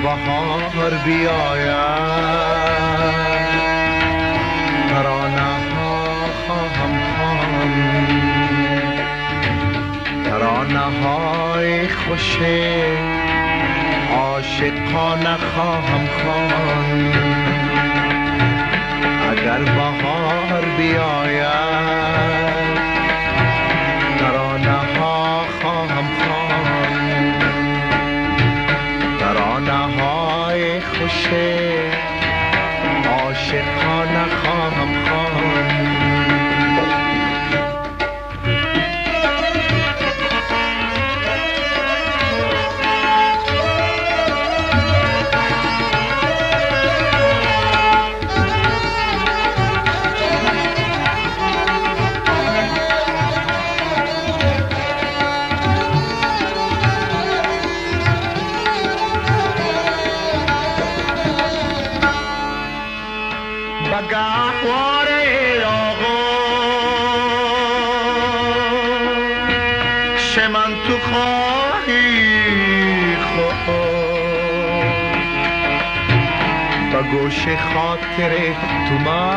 بهار بیاید ترانه ها خواهم خواند، ترانه های خوش عاشقانه خواهم خواند. اگر بهار بیاید ترانه ها خواهم خواند، ترانه های خوش عاشقانه خواهم خواند. گهوار آغوش من تو خواهی خود، با گوش خاطر تو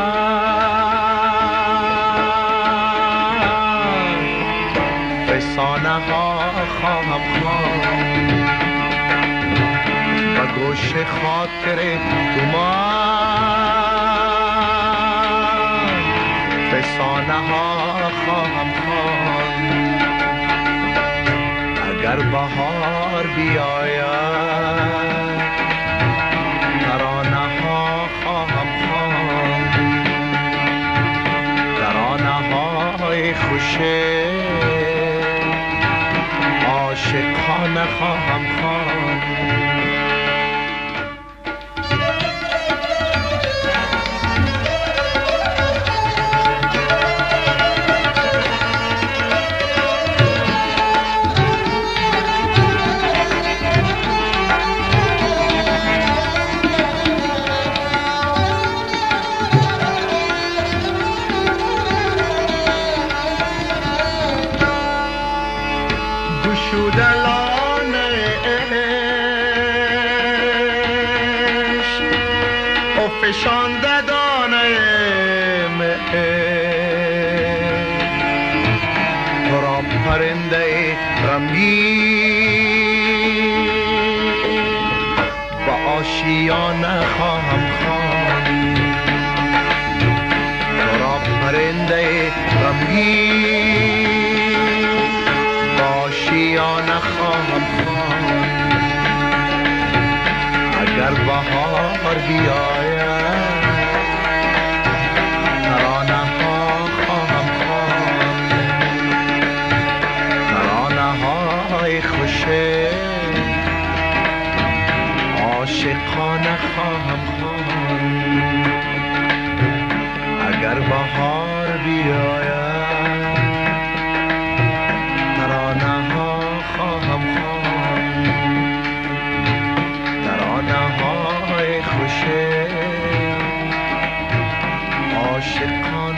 من فسانه ها خواهم خواند، با گوش خاطر تو من فسانه ها خواهم خواند. اگر بهار بیاید ترانه ها خواهم خواند، ترانه های خوش عاشقانه خواهم خواند. گشودلان عشق و فشانده دانه مهر، تو را پرنده غمگین با آشیانه خواهم خواند، تو را پرنده غمگین آشیانه خواهم خواند. اگر بهار بیاید ترانه ها خواهم خواند، ترانه های خوش عاشقانه خواهم خواند. اگر بهار بیاید ترانه ها خواهم خواند، ترانه های خوش عاشقانه